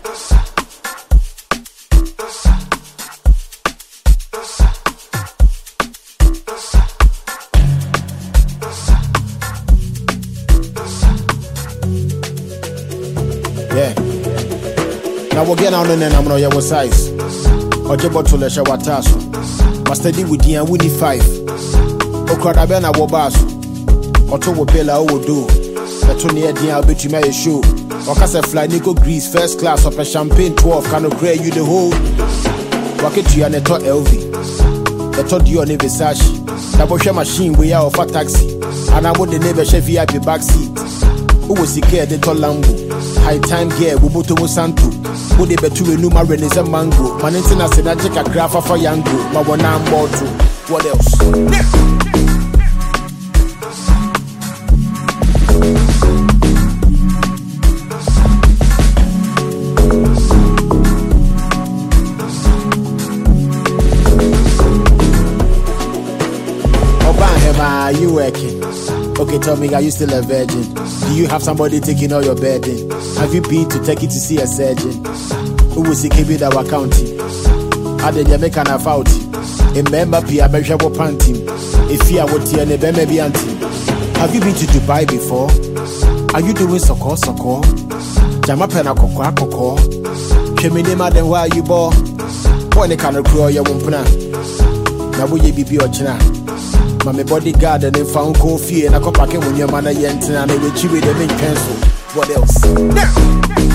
Yeah. Now we'll get on and I'm on your size. Oje bottle show wataso. Master D with the Winnie 5. Okradabena wobaso. Oto wo bella wo do. Betoni edi a betu me show. Wakase fly Nico Greece first class up a champagne 12 cano cray you the whole. Waketu ya neto LV. Beto Dio ne Versace. Double share machine we are of a taxi. And I would the neighbor chef VIP back seat. Who was the care the Lambo? High time gear, we both to Santo. Would they bet to a new marine is a mango? Manentina said I check a graph for Yango. My one arm bottle. What else? Are you working? Okay, tell me, are you still a virgin? Do you have somebody taking all your burden? Have you been to take it to see a surgeon? Who will see KB that were counting? How the Jamaican have out? Remember, Pia Bejawa Panty. If you are what you are, maybe auntie. Have you been to Dubai before? Are you doing soko? Jamapena Coco? Cheminema, then why you bore? When they can't grow your wumpuna. Now, will you be your china? My bodyguard and if found coffee and I come back when your man and I will chew with them in pencil. What else?